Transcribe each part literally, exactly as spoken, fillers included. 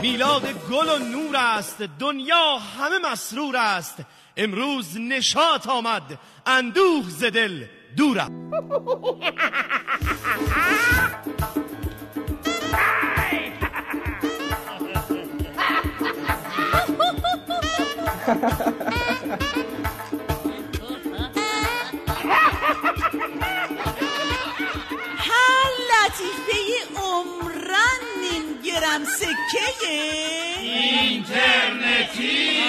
میلاد گل و نور است، دنیا همه مسرور است. امروز نشاط آمد، اندوه ز دل دور است. لطیفه عمرن نیم گرم سکه اینترنتی.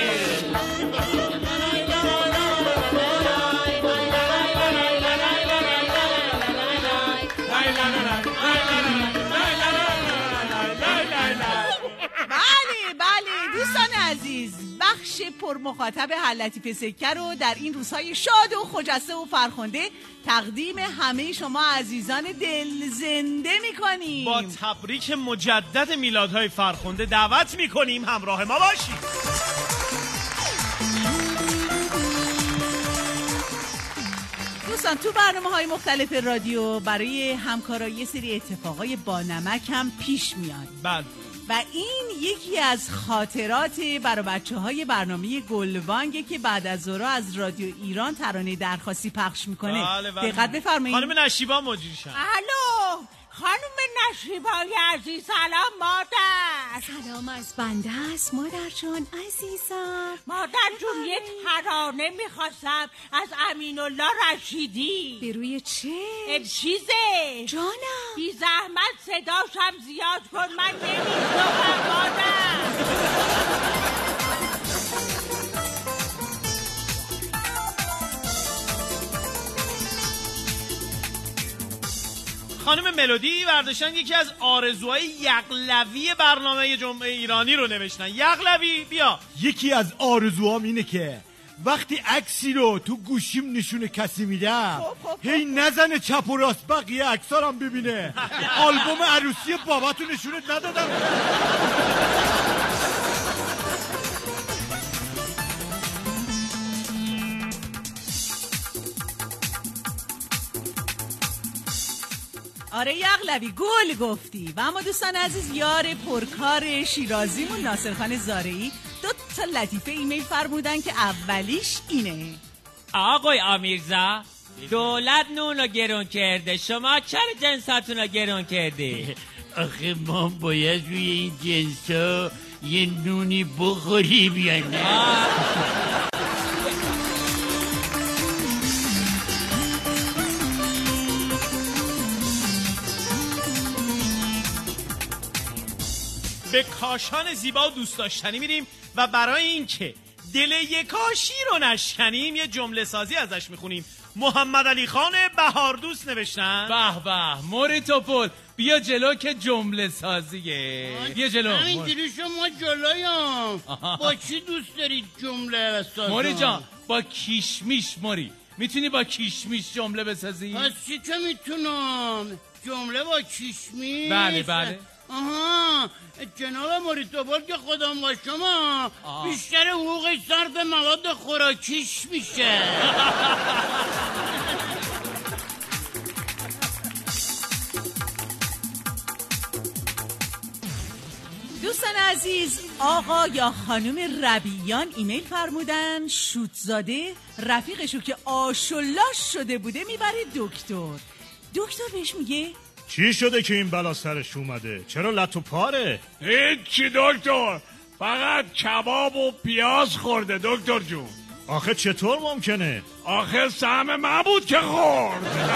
بله بله دوستان عزیز، بخش پرمخاطب هر لطیفه سکه رو در این روزهای شاد و خجسته و فرخنده تقدیم همه شما عزیزان دل زنده میکنیم. با تبریک مجدد میلادهای فرخنده دعوت میکنیم همراه ما باشید. دوستان تو برنامه‌های مختلف رادیو برای همکارایی سری اتفاقای با نمک هم پیش میاد. بله. و این یکی از خاطرات برای بچه‌های برنامه گلوانگه که بعد از ظهر از رادیو ایران ترانه درخواستی پخش میکنه. بله بله. دقت بفرمایید. خانم نشیبا مجریشن. الو خانم نشیبای عزیز، سلام مادر. سلام از بنده است مادر جان عزیزم. مادر جون یه ترانه میخواستم از امین الله رشیدی. به روی چه؟ چیزه جانم. بی زحمت صداشم زیاد کن، من نمیشنوم مادر. خانم ملودی برداشتن یکی از آرزوهای یغلوی برنامه جمعه ایرانی رو نوشتن. یغلوی بیا. یکی از آرزوهام اینه که وقتی عکسی رو تو گوشیم نشون کسی میدم هی نزنه چپ و راست بقیه عکسارم ببینه. آلبوم عروسی باباتو نشونت ندادم. آره یغلبی گل گفتی. و اما دوستان عزیز، یار پرکار شیرازیمون ناصر خان زارعی دو تا لطیفه ایمیل فرمودن که اولیش اینه: آقای امیرزا، دولت نون رو گرون کرده، شما چرا جنساتون رو گرون کرده؟ آخه ما باید روی این جنس ها یه نونی بخوریم یا نه؟ به کاشان زیبا و دوست داشتنی میریم و برای اینکه دل یکاشی رو نشکنیم یه جمله سازی ازش میخونیم. محمد علی خان بهاردوست نوشتن. به به موری توپل، بیا جلو که جمله سازیه. بیا جلو. اینجوری شما جلویم. با چی دوست دارید جمله سازی؟ موری جان با کیشمیش. موری میتونی با کیشمیش جمله بسازی؟ پس چی که میتونم جمله با کیشمیش؟ بله بله. آها جناب موریتوپل که خودم با شما آه. بیشتر حقوقش صرف مواد خوراکیش میشه. دوستان عزیز، آقا یا خانم ربیان ایمیل فرمودن شوتزاده رفیقشو که آشولاش شده بوده میبره دکتر. دکتر بهش میگه چی شده که این بلا سرش اومده؟ چرا لط و پاره؟ هیچی دکتر، فقط کباب و پیاز خورده دکتر جون. آخه چطور ممکنه؟ آخه سهم من بود که خورد.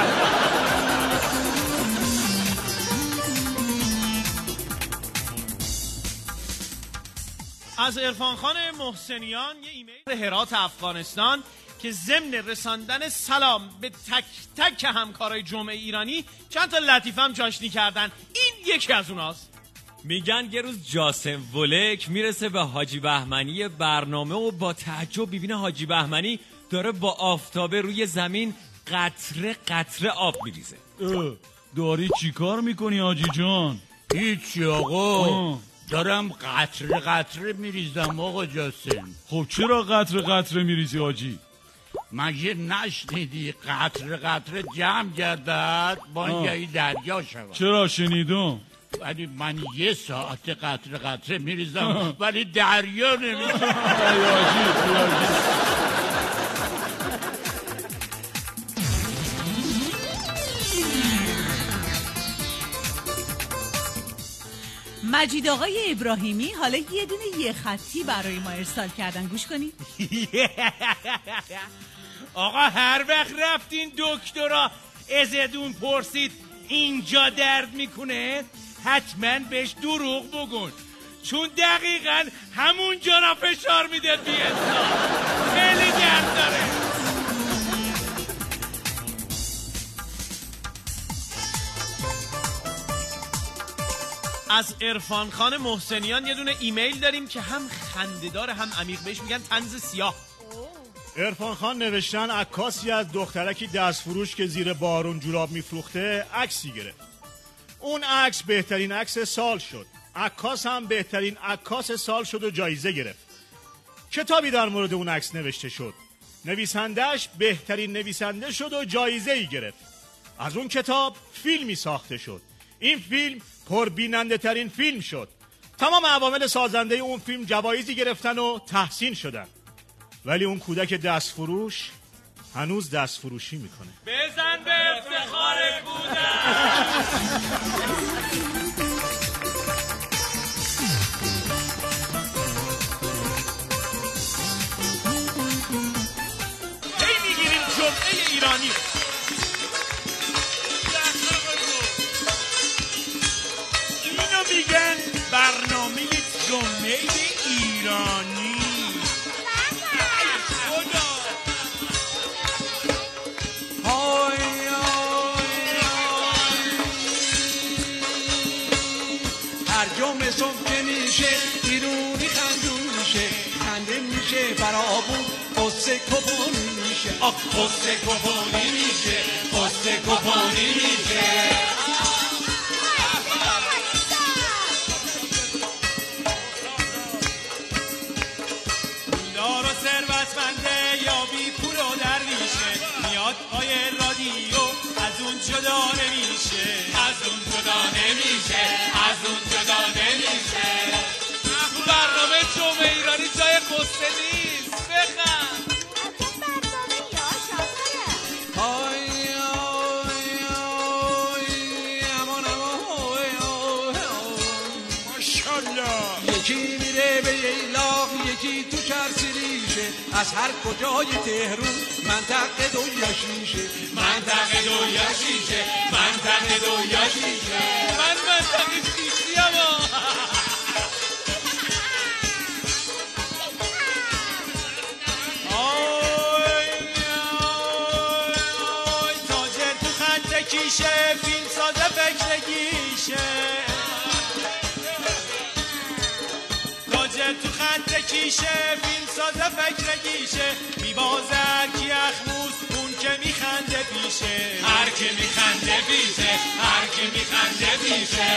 از عرفان خان محسنیان یه ایمیل هرات افغانستان که ضمن رساندن سلام به تک تک همکارای جمعه ایرانی چند تا لطیفه هم جاشنی کردن. این یکی از اوناست. میگن یه روز جاسم ولک میرسه به حاجی بهمنی برنامه و با تعجب ببینه حاجی بهمنی داره با آفتابه روی زمین قطره قطره آب میریزه. داری چی کار میکنی حاجی جان؟ هیچی آقا، دارم قطره قطره میریزم آقا جاسم. خب چرا قطره قطره میریزی حاجی؟ مگه نشنیدی قطره قطره جمع گردد بانگهی دریا شود؟ چرا شنیدم؟ ولی من یه ساعت قطره قطره میریزم ولی دریا نمیشه. مجید آقای ابراهیمی حالا یه دونه یه خطی برای ما ارسال کردن، گوش کنید. آقا هر وقت رفتین دکترا ازدون پرسید اینجا درد میکنه حتما بهش دروغ بگون، چون دقیقا همونجا را فشار میده بی حساب. خیلی درد داره. از عرفان خان محسنیان یه دونه ایمیل داریم که هم خنده‌دار هم عمیق، بهش میگن طنز سیاه. عرفان خان نوشتن عکاسی از دخترکی دستفروش که زیر بارون جوراب میفروخته عکسی گرفت. اون عکس بهترین عکس سال شد. عکاس هم بهترین عکاس سال شد و جایزه گرفت. کتابی در مورد اون عکس نوشته شد. نویسنده‌اش بهترین نویسنده شد و جایزه‌ای گرفت. از اون کتاب فیلمی ساخته شد. این فیلم پربیننده ترین فیلم شد. تمام عوامل سازنده اون فیلم جوایزی گرفتن و تحسین شدن. ولی اون کودک دستفروش هنوز دستفروشی میکنه. بزن به افتخار کودک. هی میگیریم جمعه ایرانی. اینو میگن برنامه جمعه ایرانی. جمعه صبح که میشه بیرونی خندون میشه، خنده میشه برابون قصه کپونی میشه. آه قصه کپونی میشه، قصه کپونی میشه. دار و ثروتمنده یا بی پول و درویشه، میاد پای رادیو از اون جدا نمیشه، از اون جدا نمیشه، از اون جدا نمیشه. تو برنامه جمعه ایرانی جای قصه نیست. بخند. آی آی آی امان امان ماشاءالله. یکی میره به ییلاق، یکی تو چرسیریشه، از هر کجای تهرون منطقه دویاشیشه، منطقه دویاشیشه، منطقه دویاشیشه. من منطقه شیشیم. تاجر تو خنده کیشه، فیلم سازه فکر گیشه. تاجر تو خنده کیشه، فیلم سازه فکر گیشه. میبازه هر کی اخموس اون که میخنده پیشه، هر کی میخنده پیشه، هر کی میخنده پیشه.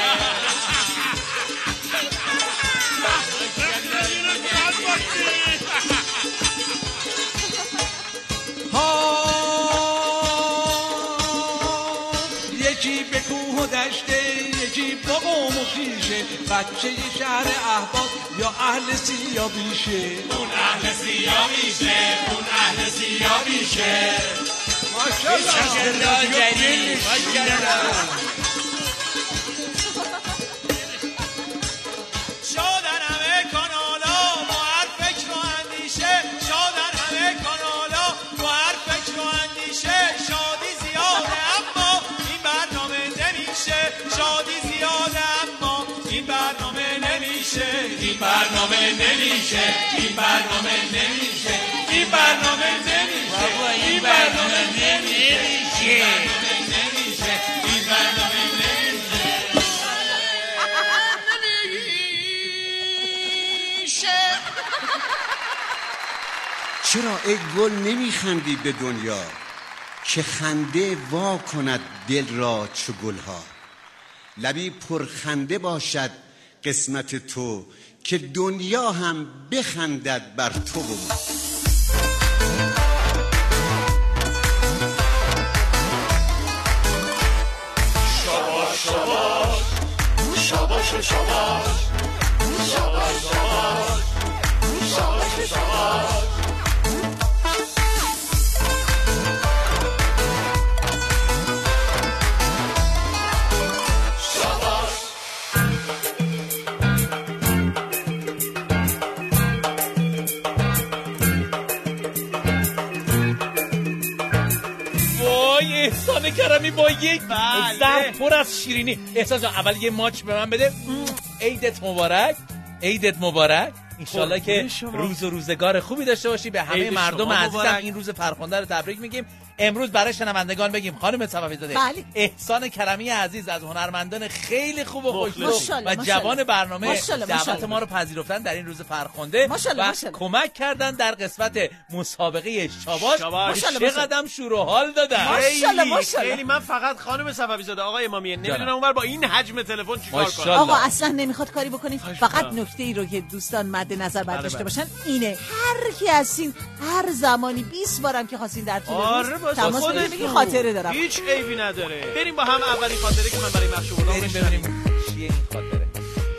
یکی به کوه و دشته، یکی با قوم و خیشه، بچه ی شهر احباب یا اهل سیابیشه، اون اهل سیابیشه، اون اهل سیابیشه. ماشاءالله جلیل ماشاءالله. شادن همه کانالا با هر فکر و اندیشه، شادن همه کانالا با هر فکر و اندیشه. شادی زیاده اما این برنامه نمیشه، شادی زیاده اما این برنامه نمیشه، این برنامه نمیشه، این برنامه نمیشه، این برنامه نمیشه، این برنامه نمیشه، این برنامه نمیشه، این برنامه نمیشه. چرا ای گل نمیخندی به دنیا، که خنده وا کند دل را چو گلها. لبی پرخنده باشد قسمت تو، که دنیا هم بخندد بر تو و ما. شاباش شاباش شاباش شاباش شاباش شاباش احسان کرمی با یک ظرف پر از شیرینی. احسان جان اول یه ماچ به من بده. عیدت مبارک، عیدت مبارک. انشالله که روز و روزگار خوبی داشته باشی. به همه مردم عزیزم این روز فرخنده رو تبریک میگیم. امروز برای شنوندگان بگیم خانم صفوی زاده بله. احسان کرمی عزیز از هنرمندان خیلی خوب و خوش‌ذوق و جوان برنامه دعوت ما رو پذیرفتن در این روز فرخنده و کمک کردن در قسمت مسابقه شاباش. چه قدم شور و حال دادن. خیلی خیلی. من فقط خانم صفوی زاده آقای امامیه نمیدونم اونور با این حجم تلفن چیکار کنم. آقا اصلا نمیخواد کاری بکنید. فقط نکته ای رو که دوستان مد نظر باید داشته باشن اینه هر کی هستین هر زمانی بیست بارم که خواستین در طول روز تماس بگیرید خاطره دارم. هیچ عیبی نداره. بریم با هم اولین خاطره که من برای مخشوق بودم ببینیم چیه این خاطره.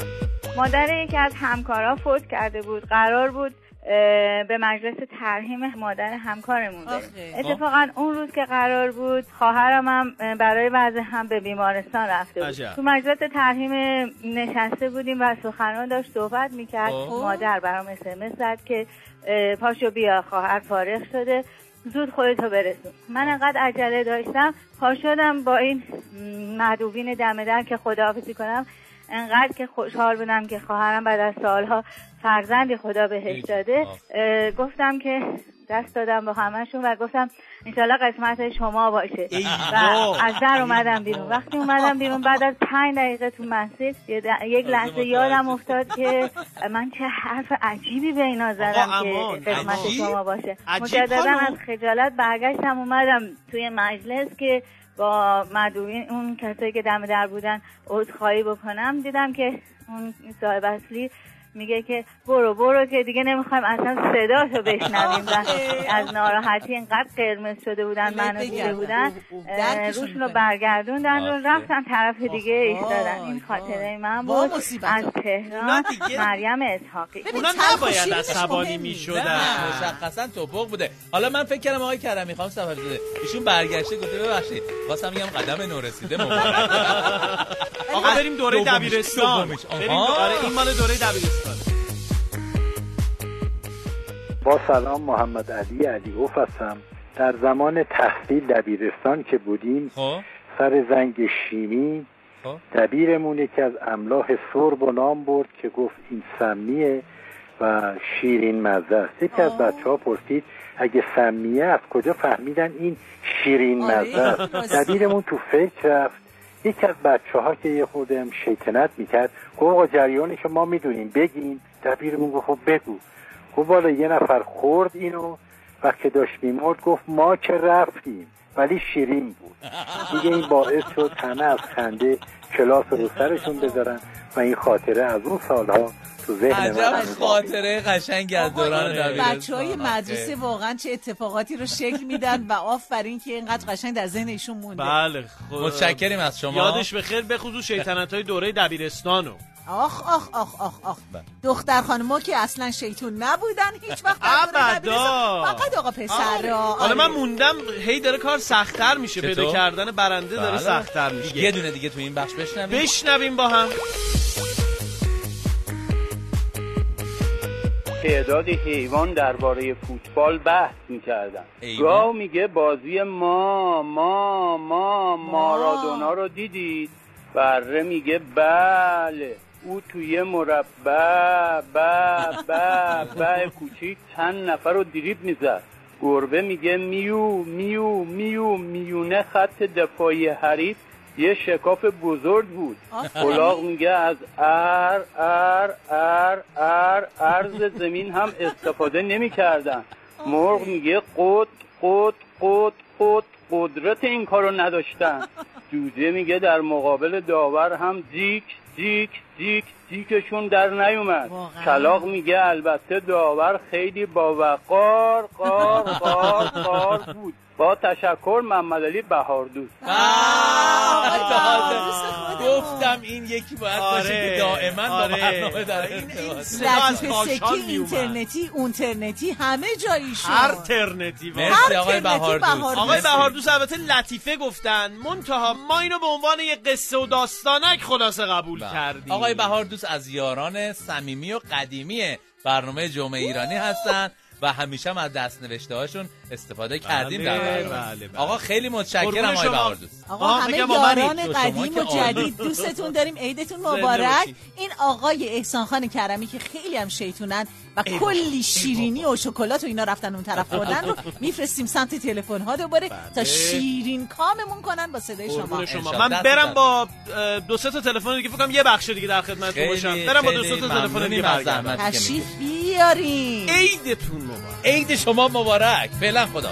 مادر یکی از همکارا فوت کرده بود. قرار بود به مجلس ترحیم مادر همکارمون بریم. اتفاقا اون روز که قرار بود خواهرم هم برای وضع هم به بیمارستان رفته بود. عجب. تو مجلس ترحیم نشسته بودیم و سخنران داشت صحبت میکرد. مادر برام اس ام اس زد که پاشو بیا خواهر فارغ شده زود خودتو برسون. من انقدر عجله داشتم پا شدم با این مدعوین دم در که خداحافظی کنم. انقدر که خوشحال بودم که خواهرم بعد از سالها فرزندی خدا بهش داده. گفتم که دست دادم با همه‌شون و گفتم انشالله قسمت شما باشه و از در اومدم بیرون. وقتی اومدم بیرون بعد از پنج دقیقه تو مسجد یک لحظه یادم افتاد که من چه حرف عجیبی به اینا زدم که قسمت شما باشه. مجددا از خجالت برگشتم اومدم توی مجلس که با مدعوین اون کسایی که دم در بودن عذرخواهی بکنم. دیدم که اون صاحب اصلی میگه که برو برو که دیگه نمیخوایم اصلا صداشو بشنویم. از ناراحتی اینقدر قرمز شده بودن منو دیده بودن روشون رو برگردوندن و رفتن طرف دیگه ایستادن. این خاطره من بود از تهران. مریم اسحاقی. اونا نباید عصبانی میشدن. مشخصا توپق بوده. حالا من فکر کردم آقای کرمی خانم صفوی زاده ایشون برگشته گفته ببخشید واسه میگم قدم نو رسیده مبارک. آقا بریم دوره دبیرستان. بریم آره این مال دوره دبیرستان. با سلام محمد علی علیوف هستم. در زمان تحصیل دبیرستان که بودیم خواه؟ سر زنگ شیمی دبیرمون یکی از املاح سرب و نام برد که گفت این سمیه و شیرین مزه است. یکی از بچه ها پرسید اگه سمیه از کجا فهمیدن این شیرین مزه است؟ دبیرمون تو فکر رفت. یکی از بچه ها که یه خودم شیطنت میکرد گفت آقا جریانش ما میدونیم بگین. دبیرمون گفت خب بگو. گفت بالا یه نفر خورد اینو وقتی داشت میمرد گفت ما که رفتیم ولی شیرین بود. دیگه این باعث شد همه از خنده کلاس رو سرشون بذارن و این خاطره از اون سالها تو ذهن من عجب خاطره قشنگی از دوران دبیرستان. بچهای مدرسه واقعا چه اتفاقاتی رو شکل میدن و آفرین که اینقدر قشنگ در ذهن ایشون مونده. بله متشکریم از شما. یادش بخیر به خصوص شیطنت‌های دوره دبیرستانو. آخ آخ آخ آخ آخ دختر خانم‌ها که اصلا شیطون نبودن هیچ وقت. ابدا. فقط آقا پسر. حالا من موندم هی داره کار سخت‌تر میشه. پیدا کردن برنده داره سخت‌تر میشه. یه دونه دیگه تو این بخش بشنویم. بشنویم با هم. تعداد حیوان درباره فوتبال بحث می‌کردن. گاو میگه بازی ما ما ما مارادونا رو دیدید؟ بره میگه بله او توی مربع با با با کوچیک چند نفر رو دریبل میزد. گربه میگه میو میو میو میونه خط دفاعی حریف یه شکاف بزرگ بود. الاغ میگه از ار ار ار ار عرض زمین هم استفاده نمی کردن. مرغ میگه قط قط قط قط قدرت این کارو نداشتن. جوجه میگه در مقابل داور هم دیک دیک دیک دیکشون در نیومد. کلاغ میگه البته داور خیلی با وقار قار قار قار قار بود. با تشکر محمدعلی بهاردوست. گفتم این یکی باید آره. باشه که دائما آره. با برنامه در ارتباط. لطیفه سکی اینترنتی اونترنتی همه جاییشون هر ترنتی. مرسی آقای بهاردوست. آقای بهاردوست البته لطیفه گفتن، منتها ما اینو به عنوان یه قصه و داستانک خلاصه قبول با. کردیم. آقای بهاردوست از یاران صمیمی و قدیمی برنامه جمعه ایرانی هستن و همیشه هم از دست نوشته هاشون استفاده کردیم در بله برنامه. بله بله. آقا خیلی متشکرم آقای بهاردوست. آقا همه یاران قدیم و جدید دوستتون داریم، عیدتون مبارک. این آقای احسان خان کرمی که خیلی هم شیطونن و کلی شیرینی و شکلات و اینا رفتن اون طرف خوردن رو میفرستیم سمت تلفن ها دوباره تا شیرین کاممون کنن با صدای شما. شما. من برم با دو سه تا تلفن دیگه، فکر کنم یه بخش دیگه در خدمتتون باشم. برم با دو سه تا تلفن دیگه برگردم. تشریف بیارین. عیدتون مبارک. عید شما مبارک. فعلا خدا.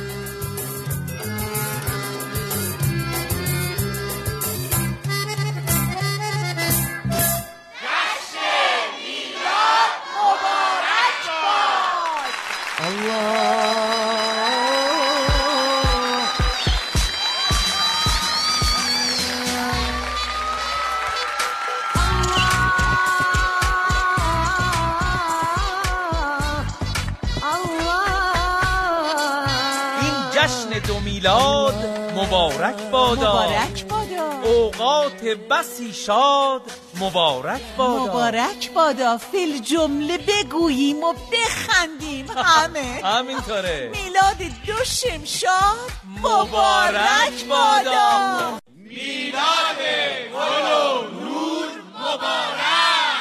دو میلاد مبارک بادا، مبارک بادا، اوقات بسی شاد مبارک بادا، مبارک بادا. فیل جمله بگوییم و بخندیم همه. همینطوره. میلاد دو شمشاد مبارک بادا. میلاد گل و نور مبارک.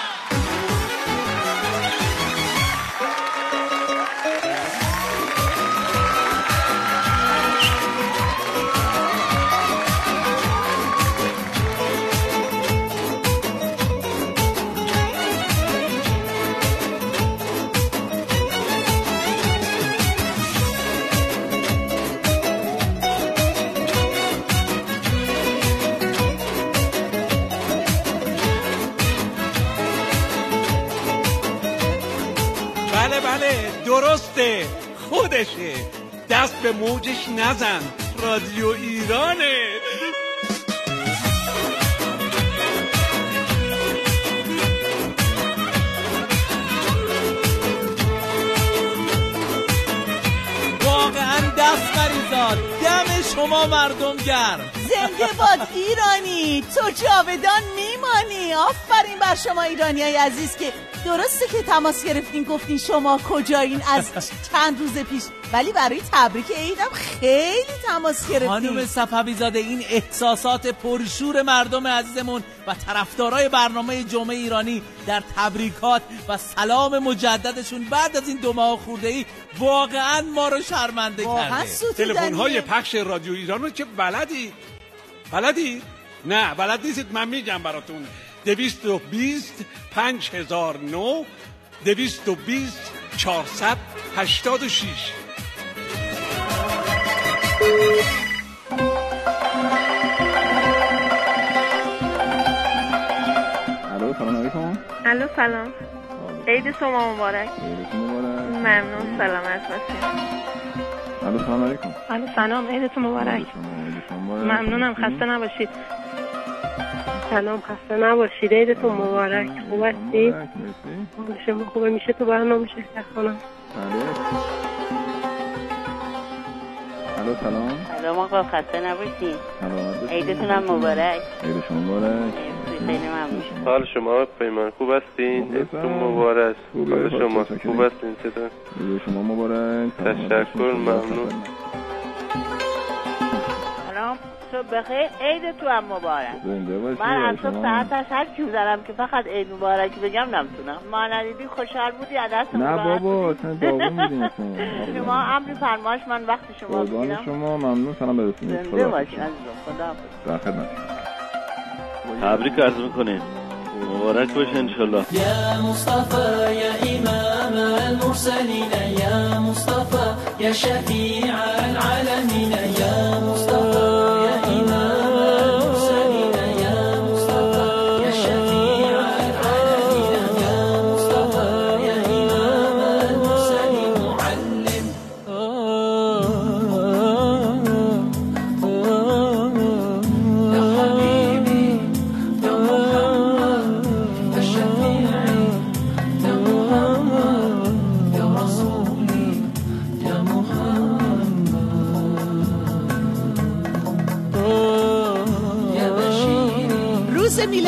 بله بله درسته، خودشه. دست به موجش نزن، رادیو ایرانه. واقعا دست مریزاد، دم شما مردم گرم. زنده باد ایرانی، تو جاودان میمانی. آفرین بر شما ایرانی های عزیز که درسته که تماس گرفتین گفتین شما کجایین از چند روز پیش، ولی برای تبریک عیدم خیلی تماس گرفتین. خانم صفوی زاده، این احساسات پرشور مردم عزیزمون و طرفدارای برنامه جمعه ایرانی در تبریکات و سلام مجددشون بعد از این دو ماه خورده‌ای واقعا ما رو شرمنده کرده. تلفن‌های پخش رادیو ایران رو که بلدی بلدی؟ نه بلد نیستید، من میگم براتون. دویست و بیست پنج هزار نو دویست و بیست چهارصد هشتاد و شیش. الو سلام علیکم. الو سلام. عید شما مبارک. ممنون، سلامت باشید. الو سلام علیکم. الو سلام، عیدتون مبارک. ممنونم، خسته نباشید. سلام، خسته نباشید، عیدتون مبارک. خوب هستید؟ شما خوبه؟ میشه تو برنامه شرکت کنم؟ الو سلام. سلام آقا، خسته نباشید. عیدتون هم مبارک. عید شما مبارک. خیلی ممنون. حال شما پیمان خوب هستین؟ عیدتون مبارک. حال شما خوب هستین؟ چطور؟ عید شما مبارک. تشکر، ممنون. سلام، صبح بخیر، عید تو هم مبارک. من از صبح ساعتش هر کی بزنم که فقط عید مبارک بگم نمیتونم. ما ندیدی خوشحال بودی از دست نه بابا، اصلا داغون بودین شما امری فرمایش، من وقت شما بگیرم. شما ممنون، سلام برسونید. زنده باشید عزیزم، خدا در خدمت. تبریک عرض میکنین، مبارک باشه انشالله. یا مصطفى یا امام المرسلین یا مصطفى یا شفیع العالمین یا مصطفى یا امام المرسلین یا مصطفى یا شفیع العالمین یا مصطفى یا امام المرسلین معلم.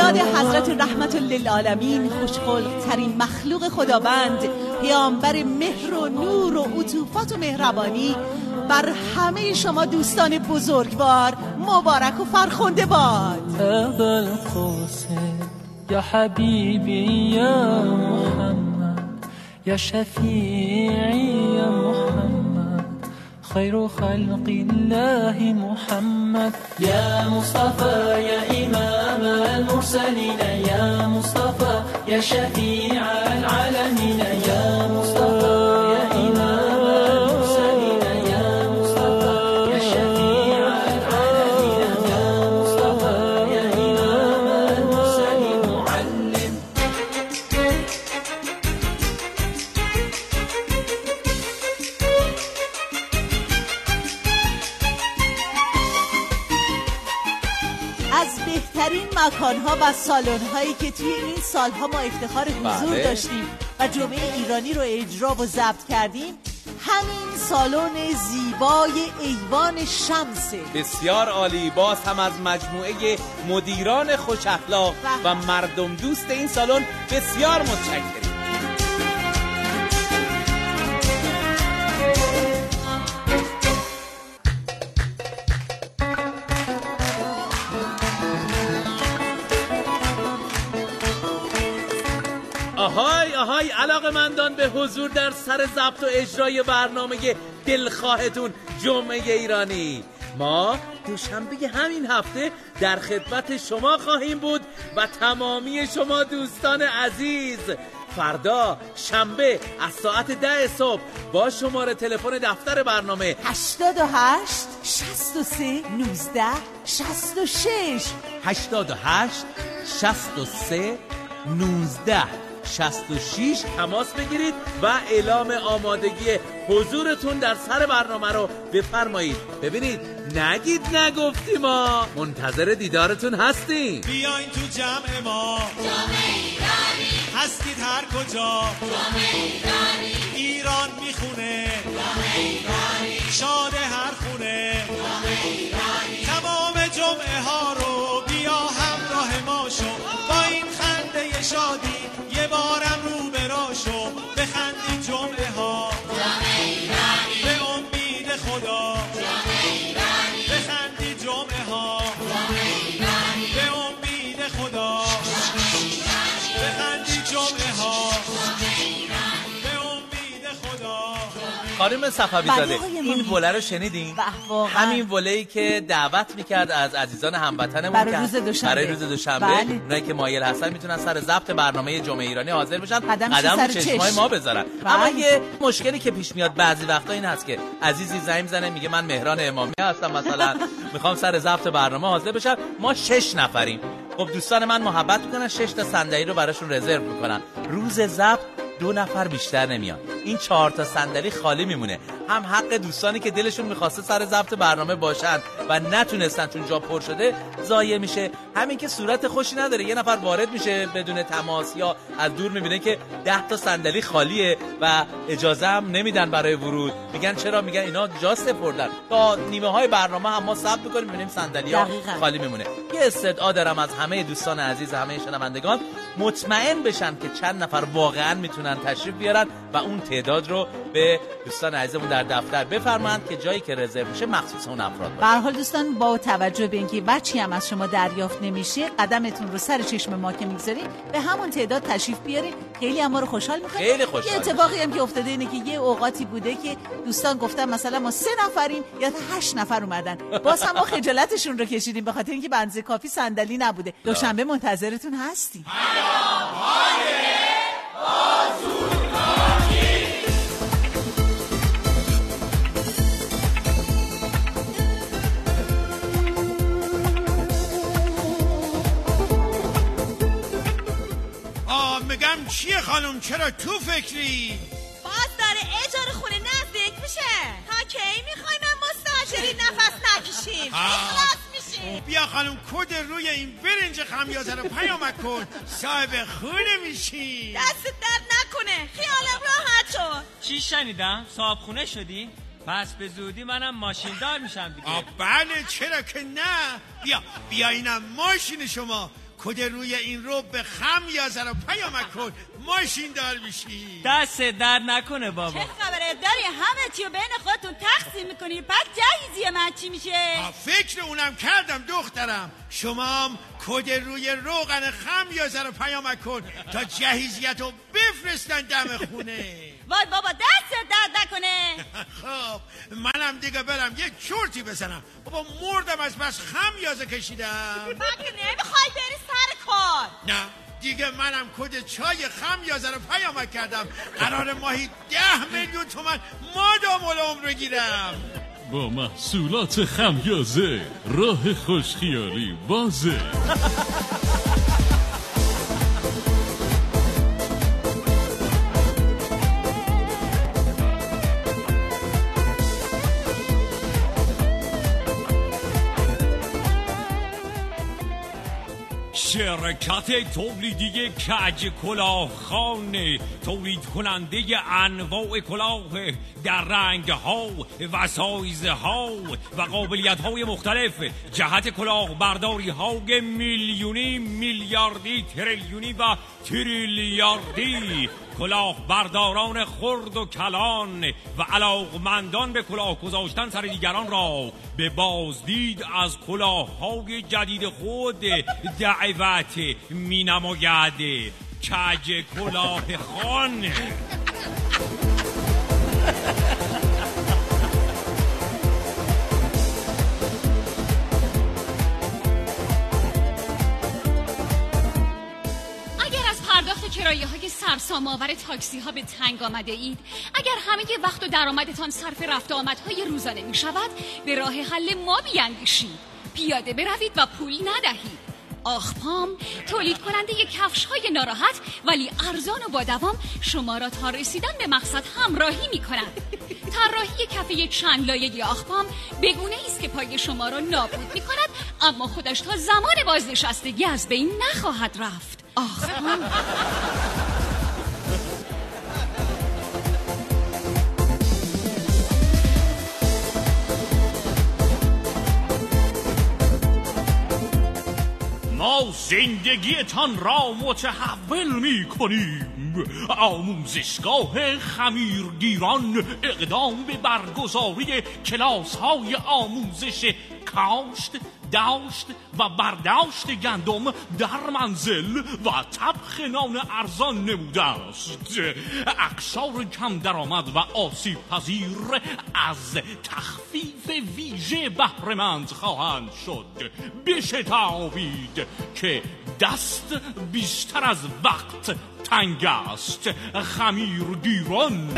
یاد حضرت رحمت للعالمین خوشخلق ترین مخلوق خداوند، پیامبر مهر و نور و عطوفات و مهربانی بر همه شما دوستان بزرگوار مبارک و فرخنده باد. ابا القاسم یا حبیبی یا محمد یا شفیعی یا محمد خیر خلق الله محمد یا مصطفى یا امام المرسلین یا مصطفى یا شفیع العالمین یا مصطفى یا امام المرسلین یا مصطفى یا شفیع العالمین یا مصطفى یا امام المرسلین معلم. از بهترین مکان‌ها و سالن‌هایی که توی این سال‌ها ما افتخار حضور بله. داشتیم و جمعه ایرانی رو اجرا و ضبط کردیم، همین سالن زیبای ایوان شمسه. بسیار عالی. باز هم از مجموعه مدیران خوش اخلاق و مردم دوست این سالن بسیار متشکرم. آهای آهای علاقه‌مندان به حضور در سر ضبط و اجرای برنامه دلخواهتون جمعه ایرانی، ما دوشنبه همین هفته در خدمت شما خواهیم بود و تمامی شما دوستان عزیز. فردا شنبه از ساعت ده صبح با شماره تلفن دفتر برنامه هشتاد و هشت شصت و سه نوزده شصت و شش هشتاد و هشت شصت و سه نوزده شصت و شش تماس بگیرید و اعلام آمادگی حضورتون در سر برنامه رو بفرمایید. ببینید نگید نگفتی، ما منتظر دیدارتون هستیم. بیاین تو جمع ما جمع ایرانی، هستید هر کجا جمع ایرانی، ایران میخونه جمع ایرانی، شاد هر خونه جمع ایرانی، تمام جمعه ها رو بیا همراه ما شو، با این خنده شادی یه بارم رو برا شو، بخندید جمعه ها جمع ایرانی، به امید خدا جمع ایرانی، بخندید جمعه ها جمع ایرانی، به امید خدا بخندید جمعه ها به امید خدا. خانم صفوی زاده این وله رو شنیدین؟ همین وله‌ای که دعوت میکرد از عزیزان هموطنمون برای روز دوشنبه، برای روز دوشنبه بله. اونایی که مایل هستن میتونن سر ضبط برنامه جمعه ایرانی حاضر بشن، قدم قدم سر رو چشمای چشم. ما بذارن. بله. اما یه مشکلی که پیش میاد بعضی وقتا این هست که عزیزی زنگ میزنه میگه من مهران امامی هستم مثلا میخوام سر ضبط برنامه حاضر بشم، ما شش نفریم. خب دوستان من محبت میکنن شش تا صندلی رو براشون رزرو میکنن، روز ضبط دو نفر بیشتر نمیان، این چهار تا صندلی خالی میمونه. هم حق دوستانی که دلشون میخواسته سر ضبط برنامه باشن و نتونستن چون جا پر شده ضایع میشه، همین که صورت خوشی نداره. یه نفر وارد میشه بدون تماس یا از دور میبینه که ده تا صندلی خالیه و اجازه هم نمیدن برای ورود. میگن چرا؟ میگن اینا جا سپردن. تا نیمه های برنامه هم ما ثبت میکنیم میبینیم صندلی‌ها خالی میمونه. یه استدعا دارم از همه دوستان عزیز، همه شنوندگان مطمئن بشن که چند نفر واقعا میتونن تشریف بیارن و اون تعداد رو به دوستان عزیزمون در دفتر بفرمایند که جایی که رزرو میشه مخصوص اون افراد باشه. به هر حال دوستان با توجه به اینکه بچی هم از شما دریافت نمیشه، قدمتون رو سر چشم ما که میگذارین به همون تعداد تشریف بیارین، خیلی هم ما رو خوشحال میکنه. خیلی خوشحال. یه اتفاقی هم که افتاده اینه که یه اوقاتی بوده که دوستان گفتن مثلا ما سه نفریم یا تا هشت نفر اومدن، باز هم ما خجالتشون رو کشیدیم به خاطر اینکه به اندازه کافی صندلی نبوده. دوشنبه منتظرتون هستیم. میگم چیه خانم، چرا تو فکری؟ باز داره اجاره خونه نزدیک میشه، تا کی میخوای من مستاجری نفس نکشیم؟ اخلاص میشیم. بیا خانم کد روی این برنج خمیازه رو پیامک کن، صاحب خونه میشی. دست درد نکنه، خیالم راحت شد. چی شنیدم؟ صاحب خونه شدی؟ پس به زودی منم ماشین دار میشم دیگه. بله چرا که نه. بیا بیا اینم ماشین شما، کد روی این رو به خم یا زر و پیامک کن ماشین دار میشی. دست درد نکنه بابا. چه خبره داری همه چی رو بین خودتون تقسیم میکنی بعد جهیزی من چی میشه؟ فکر اونم کردم دخترم. شما کد روی روغن خم یا زر و پیامک کن تا جهیزیت رو بفرستن دم خونه. وای بابا دست درد نکنه. خب منم دیگه برم یه چورتی بزنم. بابا مردم از بس خم یازه کشیدم. مگه نمیخوای بری سر کار؟ نه دیگه منم کد چای خم یازه رو پیامک کردم. قرار ماهی ده میلیون تومن مادام العمر رو گیرم. با محصولات خمیازه راه خوشخیالی بازه. شرکت تولیدی کج کلاهخانه تولید کننده انواع کلاه در رنگ ها و سایز ها و قابلیت های مختلف جهت کلاه برداری های میلیونی، میلیاردی، تریلیونی و تریلیاردی. کلاه برداران خرد و کلان و علاقمندان به کلاه گذاشتن سر دیگران را به بازدید از کلاه‌های جدید خود دعوت می نماید. کج کلاه خان. کرایه های سرسام‌آور تاکسی ها به تنگ آمده اید، اگر همه وقت و درآمدتان صرف رفت و آمدهای روزانه می شود، به راه حل ما بیاندیشید. پیاده بروید و پول ندهید. آخپام تولید کننده کفش های ناراحت ولی ارزان و با دوام شما را تا رسیدن به مقصد همراهی می کند. طراحی کفه چند لایه آخپام بگونه است که پای شما را نابود می کند، اما خودش تا زمان بازنشستگی از بین نخواهد رفت. آخپام. ما زندگیتان را متحول می کنیم. آموزشگاه خمیرگیران اقدام به برگزاری کلاس های آموزش کاشت، داشت و برداشت گندم در منزل و طبخ نان ارزان نموده است. اقشار کم درآمد و آسیب پذیر از تخفیف ویژه بهره‌مند خواهند شد. بشتابید که دست بیشتر از وقت تنگ است. خمیرگیران.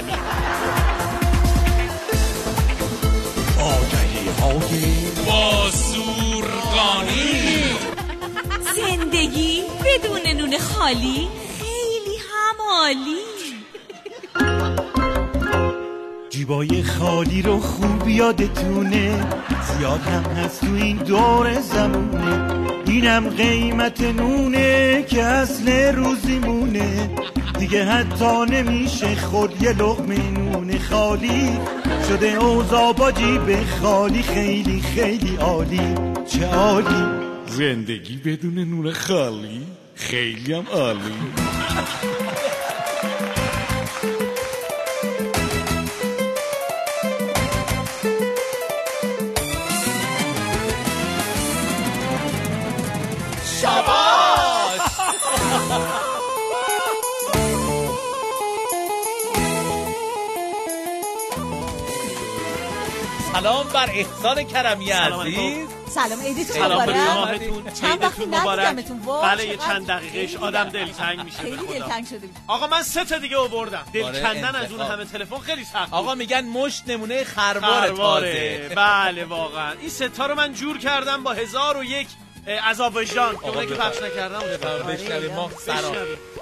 آگهی های بازورگانی. زندگی بدون نون خالی خیلی همالی. جیبای خالی رو خوب یادتونه، زیاد هم هست تو این دور زمونه. اینم قیمت نونه که اصل روزیمونه. دیگه حتی نمیشه خورد یه لقمه نون خالی. شده اوضاع با جیب خالی خیلی خیلی عالی. چه عالی. زندگی بدون نون خالی خیلی هم عالی. شاباش. سلام بر احسان کرمی عزیز. سلام عیدتون سلام به مبارک. ماهتون، چند وقتی ندیدمتون. بله یه چند دقیقهش آدم دلتنگ میشه. خیلی دلتنگ شده. آقا من سه تا دیگه آوردم. دل کندن از اون همه تلفن خیلی سخت. آقا میگن مشت نمونه خروار تازه. بله واقعا این سه تا رو من جور کردم با هزار و یک عذاب وجدان که اونایی که پخش نکردم بشنویم ما سلام.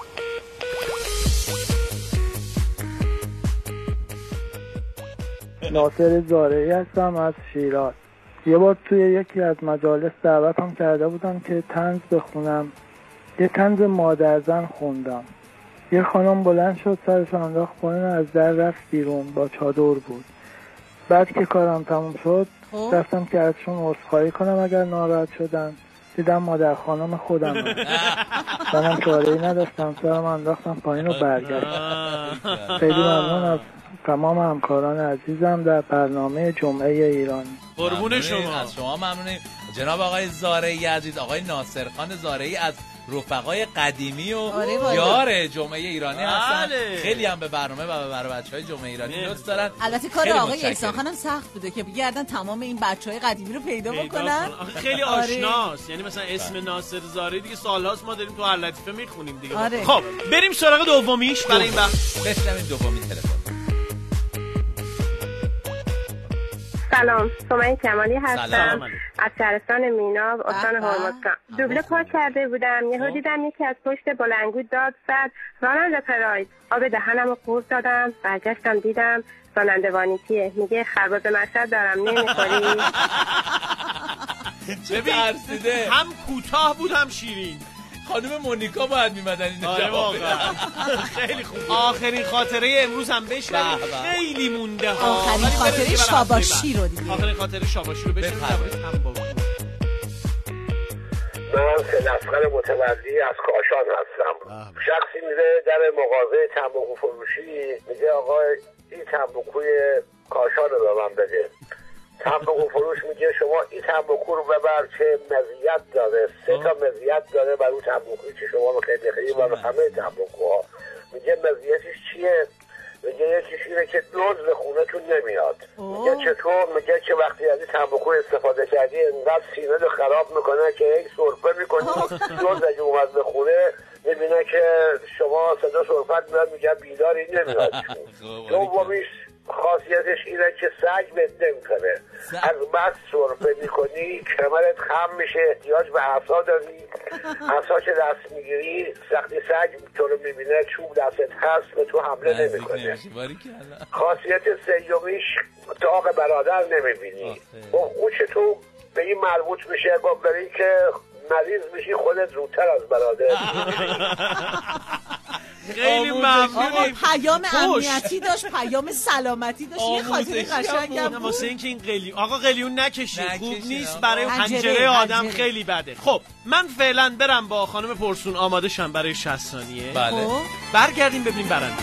ناصر زارعی هستم از شیراز. یه بار توی یکی از مجالس دعوتم کرده بودم که طنز بخونم. یه طنز مادرزن خوندم. یه خانم بلند شد سرش انداخت پایین، از در رفت بیرون، با چادر بود. بعد که کارم تموم شد رفتم که ازشون عذرخواهی کنم اگر ناراحت شدن. دیدم مادر خانم خودم منم چاره‌ای نداشتم، سرم انداختم پایین و برگشتم. خیلی ممنون از تمام همکاران عزیزم در برنامه جمعه ایرانی. قربون شما. از شما ممنونیم جناب آقای زارعی عزیز، آقای ناصرخان زارعی از رفقای قدیمی و آره یار جمعه ایرانی هستن. بله. خیلی هم به برنامه و به برای بچهای جمعه ایرانی لطف دارن. البته کار آقای احسان خانم سخت بوده که بگردن تمام این بچهای قدیمی رو پیدا بکنن. خیلی آشناست. یعنی مثلا اسم ناصر زارعی دیگه سال‌هاست ما داریم تو هر لطیفه میخونیم دیگه. آره. خب بریم سراغ دومیش برای این وقت. بشنویم دومین تلفن. سلام، سمیه کمالی هستم. سلام. از شهرستان میناب استان هرمزگان. دوبله پارک کرده بودم، یهو دیدم یکی از پشت بلندگو داد زد راننده پراید. آب دهنمو قورت دادم، برگشتم دیدم راننده وانیتیه. میگه خرباز مشهد دارم نمیخوری؟ چه ترسیده. هم کوتاه بود هم شیرین. خانم مونیکا باید میمدن این جواب بدن. خیلی خوب. آخرین خاطره امروز هم بشنویم. خیلی مونده ها. آخرین خاطره شاباشی رو دیگه. آخرین خاطره شاباشی رو بشنویم. من سلسخر متولی از کاشان هستم. شخصی میره در مغازه تنباکو فروشی، میگه آقا این تنباکوی کاشان رو به من بده. تنباکو فروش میگه شما این تنباکو رو ببر که مزیت داره، سه تا مزیت داره برای اون تنباکویی که شما میخواید بخرید برای همه تنباکوها. میگه مزیتش چیه؟ میگه یکیش اینه که دزد به خونتون نمیاد. میگه چطور؟ میگه که وقتی از این تنباکو استفاده کردی انقدر سینه رو خراب میکنه که یک سرفه میکنی دزد اگه اومد به خونه میبینه که شما صدا سرفت میاد، میگه بیداری نمیاد. دومیش خاصیتش اینه که سگ بد نمیکنه. از بس سرفه میکنی کمرت خم میشه، احتیاج به عصا داری، عصا که دست میگیری وقتی سگ تو رو میبینه چوب دستت هست به تو حمله نمیکنه. خاصیت سیومیش داغ برادر نمیبینی. اون تو به این مربوط میشه گفتاری که مریض میشی خودت زودتر از برادر. خیلی ممنونیم. پیام امنیتی داشت، پیام سلامتی داشت، یه خاطره قشنگم بود. واسه اینکه این قلیون آقا قلیون نکشید، خوب نیست برای پنجره آدم، خیلی بده. خب من فعلا برم با خانم پرسون آماده شم برای شصت ثانیه. بله. برگردیم ببینیم برنده.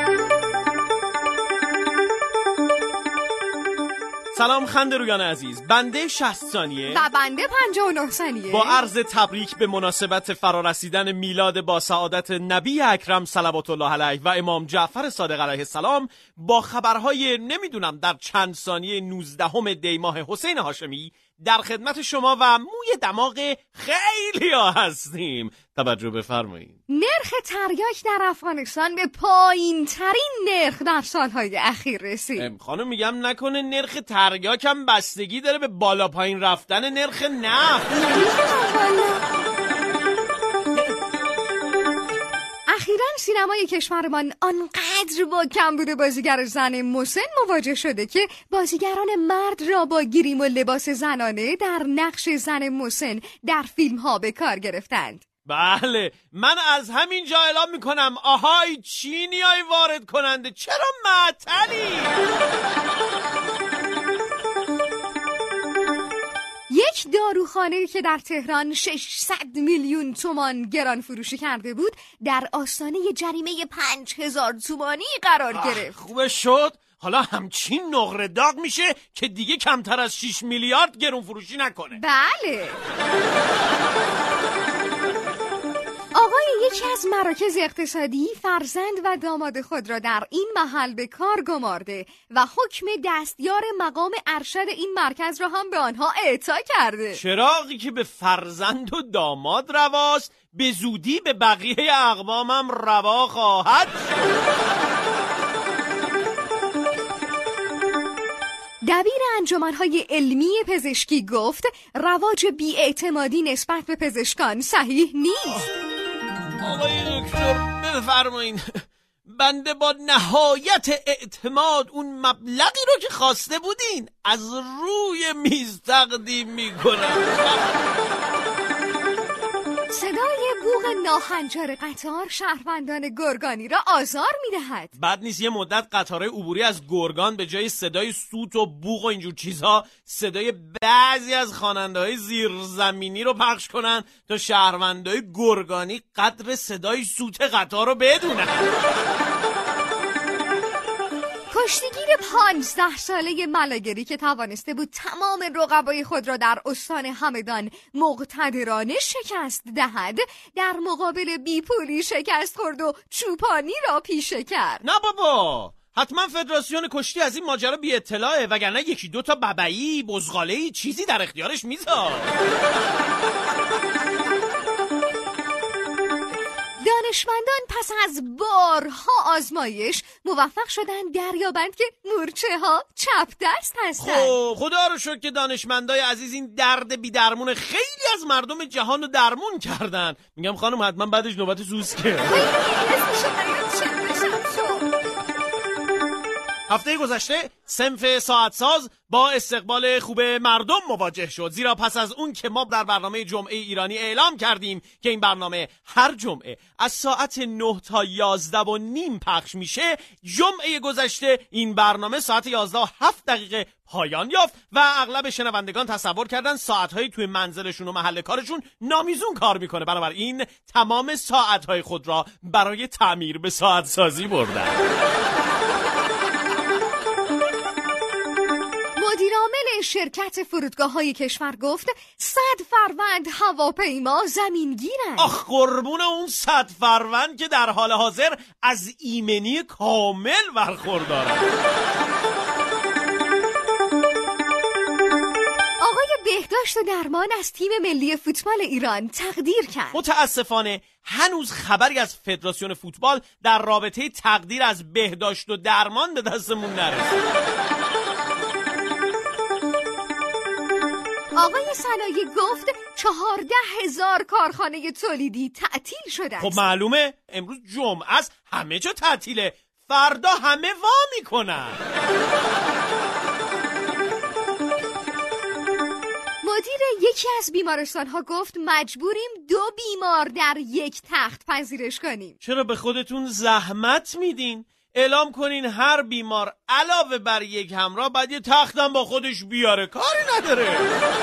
سلام خنده رویان عزیز، بنده شصت ثانیه و بنده پنجاه و نه ثانیه با عرض تبریک به مناسبت فرارسیدن میلاد با سعادت نبی اکرم صلوات الله علیه و امام جعفر صادق علیه السلام با خبرهای نمیدونم در چند ثانیه نوزدهم دی ماه حسین هاشمی در خدمت شما و موی دماغ خیلی ها هستیم. توجه بفرمایید. نرخ تریاک در افغانستان به پایین ترین نرخ در سالهای اخیر رسید. خانم میگم نکنه نرخ تریاک هم بستگی داره به بالا پایین رفتن نرخ نفت؟ اخیراً سینمای کشورمان آنقدر با کمبود بازیگر زن مسن مواجه شده که بازیگران مرد را با گریم و لباس زنانه در نقش زن مسن در فیلم ها به کار گرفتند. بله، من از همین جا اعلام میکنم آهای چینیای وارد کننده چرا معطلی؟ یک داروخانه که در تهران ششصد میلیون تومان گران فروشی کرده بود در آستانه جریمه پنج هزار تومانی قرار گرفت. خوبه شد. حالا همچین نقره داغ میشه که دیگه کمتر از شش میلیارد گران فروشی نکنه. بله. آقای یکی از مراکز اقتصادی فرزند و داماد خود را در این محل به کار گمارده و حکم دستیار مقام ارشد این مرکز را هم به آنها اعطا کرده. چراغی که به فرزند و داماد رواست به زودی به بقیه اقوامم روا خواهد. دبیر انجمن‌های علمی پزشکی گفت رواج بی‌اعتمادی نسبت به پزشکان صحیح نیست. آقای دکتر بفرمایین، بنده با نهایت اعتماد اون مبلغی رو که خواسته بودین از روی میز تقدیم میکنم. صدای بوق ناهنجار قطار شهروندان گرگانی را آزار می‌دهد. بد نیست یه مدت قطارهای عبوری از گرگان به جای صدای سوت و بوق و اینجور چیزها صدای بعضی از خواننده‌های زیرزمینی رو پخش کنن تا شهروندای گرگانی قدر صدای سوت قطار رو بدونن. کشتیگیر پانزده ساله ملاگری که توانسته بود تمام رقبای خود را در استان همدان مقتدرانه شکست دهد، در مقابل بیپولی شکست خورد و چوپانی را پیشه کرد. نه بابا، حتما فدراسیون کشتی از این ماجرا بی اطلاعه، وگرنه یکی دو تا ببعی بزغاله‌ای چیزی در اختیارش میذار. دانشمندان پس از بارها آزمایش موفق شدن دریابند که مورچه ها چپ دست هستند. خب خدا رو شکر که دانشمندای عزیز این درد بی درمون خیلی از مردم جهان رو درمون کردن. میگم خانم حتما بعدش نوبت سوسکه. هفته گذشته صنف ساعت ساز با استقبال خوب مردم مواجه شد، زیرا پس از اون که ما در برنامه جمعه ایرانی اعلام کردیم که این برنامه هر جمعه از ساعت نه تا یازده و نیم پخش میشه، جمعه گذشته این برنامه ساعت یازده و هفت دقیقه پایان یافت و اغلب شنوندگان تصور کردن ساعت‌های توی منزلشون و محل کارشون نامیزون کار میکنه، بنابراین تمام ساعت‌های خود را برای تعمیر به ساعت سازی بردن. مدیرعامل شرکت فرودگاه‌های کشور گفت صد فروند هواپیما زمینگیرند. آخ قربون اون صد فروند که در حال حاضر از ایمنی کامل برخوردارند. آقای بهداشت و درمان از تیم ملی فوتبال ایران تقدیر کرد. متاسفانه هنوز خبری از فدراسیون فوتبال در رابطه تقدیر از بهداشت و درمان به دستمون نرسید. آقای صنایع گفت چهارده هزار کارخانه تولیدی تعطیل شده. خب معلومه امروز جمعه است، همه جا تعطیله، فردا همه وا میکنن. مدیر یکی از بیمارستان ها گفت مجبوریم دو بیمار در یک تخت پذیرش کنیم. چرا به خودتون زحمت میدین؟ اعلام کنین هر بیمار علاوه بر یک همراه باید یه تختم با خودش بیاره، کاری نداره.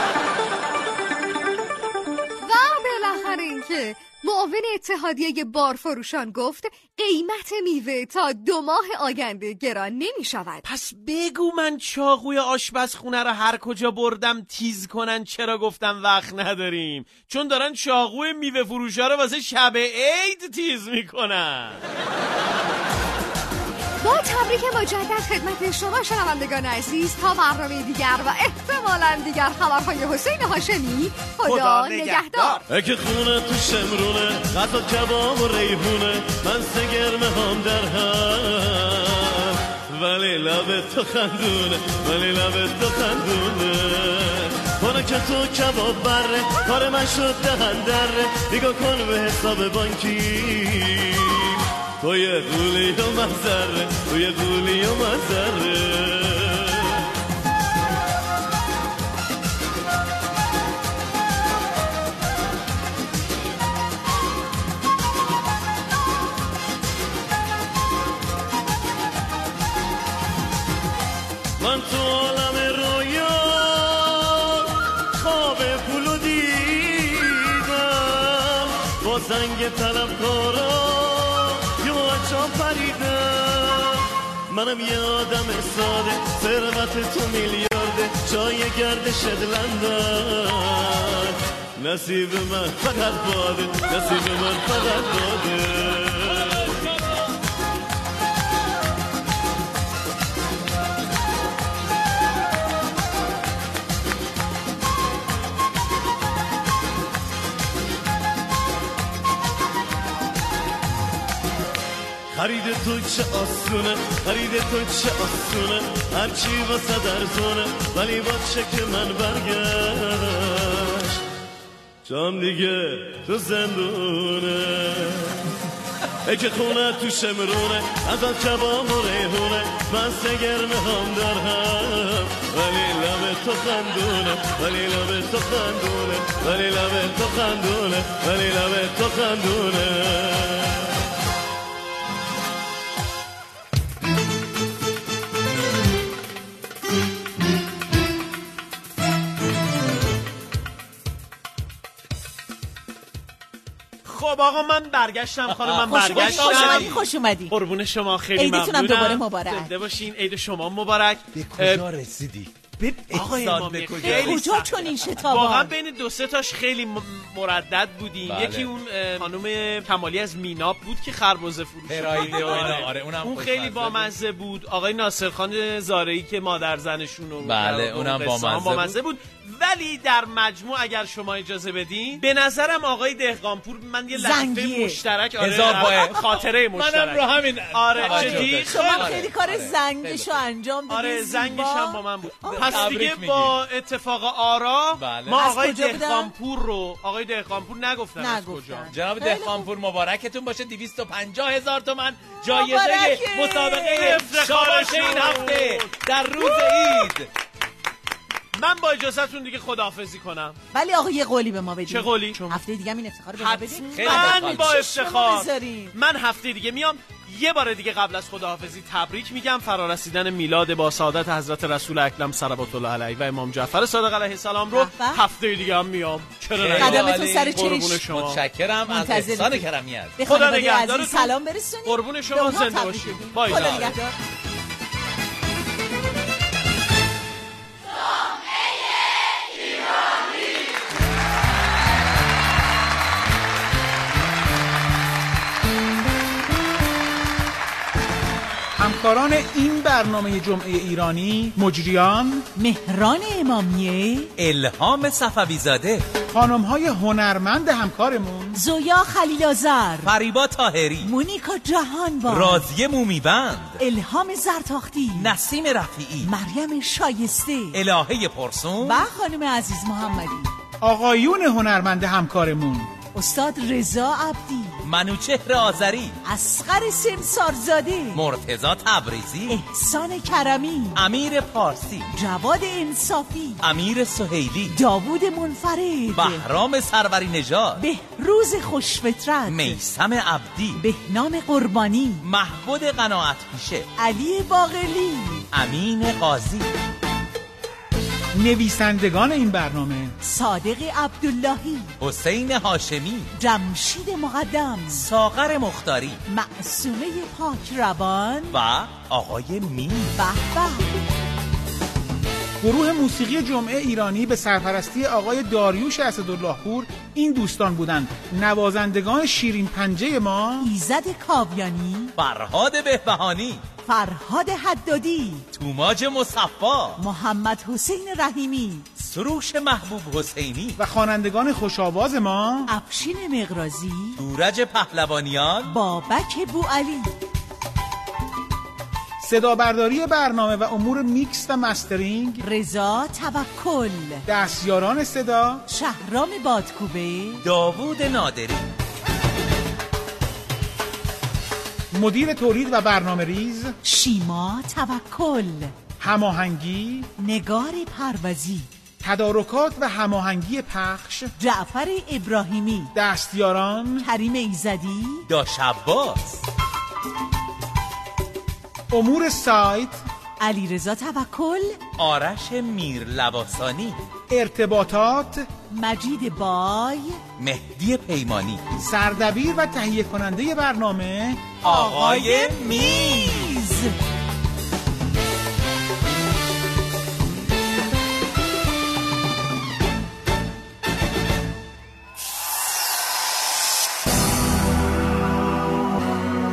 و بالاخره اینکه معاون اتحادیه بارفروشان گفت قیمت میوه تا دو ماه آینده گران نمی شود. پس بگو من چاقوی آشپزخونه رو هر کجا بردم تیز کنن، چرا گفتم وقت نداریم؟ چون دارن چاقوی میوه فروشا رو واسه شب عید تیز میکنن. با تبریک مجدد خدمت شما شنوندگان عزیز، تا برنامه دیگر و احتمالاً دیگر خبرهای حسین هاشمی. خدا, خدا نگهدار. اگه خونه تو شمرونه غذا کباب و ریحونه، من سگرمه هم در هم، ولی لب تو خندونه، ولی لب تو خندونه. کنه که تو کباب بره، کار من شد دهن دره، نگاه کن به حساب بانکی، توی قولی و مزره، توی قولی و مزره. من تو عالم رویا خواب پولو دیدم، با زنگ طلبکارا جا پریدم. منم یه آدم ساده، ثروت تو میلیارده، جای گردشت لندن. نصیب من فقط باده، نصیب من فقط باده. خرید تو چه آسونه، خرید تو چه آسونه، هرچی واسه در زونه، ولی با چک من برگشت، جام دیگه تو زندونه. ای که خونه تو شمرونه از آن کباب و ریحونه من سگرمه هم در هم ولی لب تو خندونه ولی لب تو خندونه ولی لب تو خندونه ولی لب تو خندونه. خب آقا من برگشتم خانم من خوش برگشتم خوش اومدی خوش اومدی قربون شما خیلی ممنونم. عیدتونم دوباره مبارک. زنده باشین. عید شما مبارک. به کجا رسیدی؟ آقای امامی خیلی کجا چون این شتابان واقعا بین دو سه تاش خیلی مردد بودیم. بله. یکی اون خانم کمالی از میناب بود که خربزه فروش پرایده و اینا. آره اونم اون خیلی بامزه بود. بود. آقای ناصرخان زارعی که مادر زنشون رو بله اونم بامزه, بامزه بود. بود ولی در مجموع اگر شما اجازه بدین به نظرم آقای دهقانپور من یه لحظه مشترک آره خاطره مشترک منم رو همین آره جدی شما خیلی کار زنگشو انجام دادید. آره زنگش هم با من بود. پس دیگه با اتفاق آرا بله. ما آقای دهقانپور رو آقای دهقانپور نگفتن از کجا. جناب دهقانپور مبارکتون باشه. دویست و پنجاه هزار تومان جایزه مسابقه شاباش این هفته در روز عید. من با اجازهتون دیگه خداحافظی کنم. ولی آقا یه قولی به ما بدید. چه قولی؟ هفته دیگه این افتخار به ما بدید. من با افتخار من هفته دیگه میام یه بار دیگه قبل از خداحافظی تبریک میگم فرارسیدن میلاد با سعادت حضرت رسول اکرم صلوات الله علیه و امام جعفر صادق علیه السلام رو هفته دیگه هم میام. چرا نه؟ قدمتون سر چشم. متشکرم از احسان کرمیت. خدا نگهدارتون. سلام برسونید. قربون شما زنده باشید. خدا نگهدار. همکاران این برنامه جمعه ایرانی مجریان مهران امامیه، الهام صفوی‌زاده، خانم‌های هنرمند همکارمون زویا خلیل‌آذر، فریبا طاهری، مونیکا جهانبان، راضیه مومیبند، الهام زرتاختی، نسیم رفیعی، مریم شایسته، الهه پرسون و خانم عزیز محمدی. آقایون هنرمند همکارمون استاد رضا عبدی، منوچهر آذری، اصغر سمسارزاده، مرتضی تبریزی، احسان کرمی، امیر پارسی، جواد انصافی، امیر سهیلی، داوود منفرد، بهرام سروری نژاد، بهروز خوشفطرت، میثم عبدی، بهنام قربانی، محبود قناعت پیشه، علی باقلی، امین قاضی. نویسندگان این برنامه صادق عبداللهی، حسین هاشمی، جمشید مقدم، ساغر مختاری، معصومه پاکروان و آقای می. به به. گروه موسیقی جمعه ایرانی به سرپرستی آقای داریوش اسدالله پور این دوستان بودند: نوازندگان شیرین پنجه ما ایزد کاویانی، فرهاد بهبهانی، فرهاد حدادی، توماج مصفا، محمد حسین رحیمی، سروش محبوب حسینی و خوانندگان خوشاواز ما افشین مقرازی، دورج پهلوانیان، بابک بوعلی. صدا برداری برنامه و امور میکس و مسترینگ رضا توکل. دستیاران صدا شهرام بادکوبه، داوود نادری. مدیر تولید و برنامه ریز شیما توکل. هماهنگی نگار پروازی. تدارکات و هماهنگی پخش جعفر ابراهیمی. دستیاران کریم ایزدی، داش عباس. امور سایت علیرضا توکل، آرش میر لباسانی. ارتباطات مجید بای، مهدی پیمانی. سردبیر و تهیه کننده برنامه آقای میز.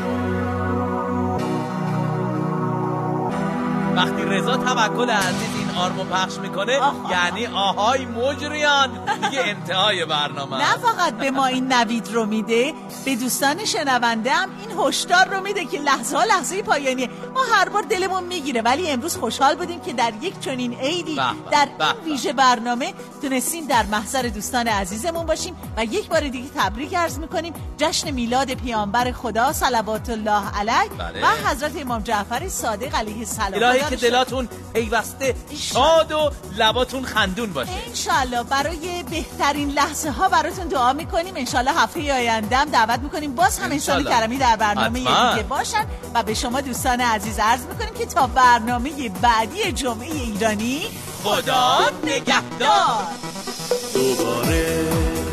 وقتی رضا توکل عزیز این آرمو پخش میکنه یعنی آهای مجریان دیگه انتهای برنامه. نه فقط به ما این نوید رو میده، به دوستان شنونده هم این هشدار رو میده که لحظه ها لحظه پایانیه. ما هر بار دلمون میگیره ولی امروز خوشحال بودیم که در یک چنین عیدی در این ویژه برنامه تونستیم در محضر دوستان عزیزمون باشیم و یک بار دیگه تبریک عرض میکنیم جشن میلاد پیامبر خدا صلوات الله علیه بله. و حضرت امام جعفر صادق علیه السلام. الهی که دلاتون پیوسته شاد و لباتون خندون باشه انشالله. برای بهترین لحظه ها براتون دعا میکنیم. انشالله هفته آینده هم دعوت میکنیم باز هم انسان کرمی در برنامه دیگه باشن و به شما دوستان عزیز عرض میکنیم که تا برنامه بعدی جمعه ایرانی خدا نگهدار. دوباره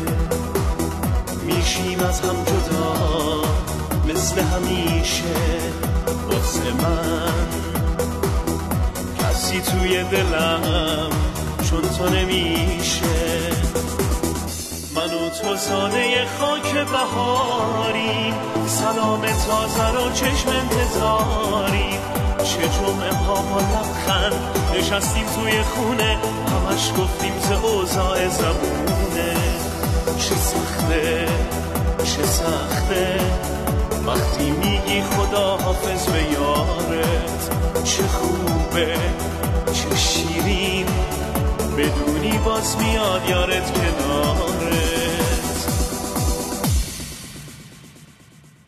میشیم از هم جدا مثل همیشه، واسه من کسی توی دلم چون تو نمیشه. من و تو ساده خاک بهاریم، سلام تازه رو چشم انتظاریم. چه جمعه ها با لبخند نشستیم توی خونه، همش گفتیم ز اوضاع زمونه. چه سخته چه سخته وقتی میگی خدا حافظ به یارت. چه خوبه چه شیرین بدونی باز میاد یارت کناره.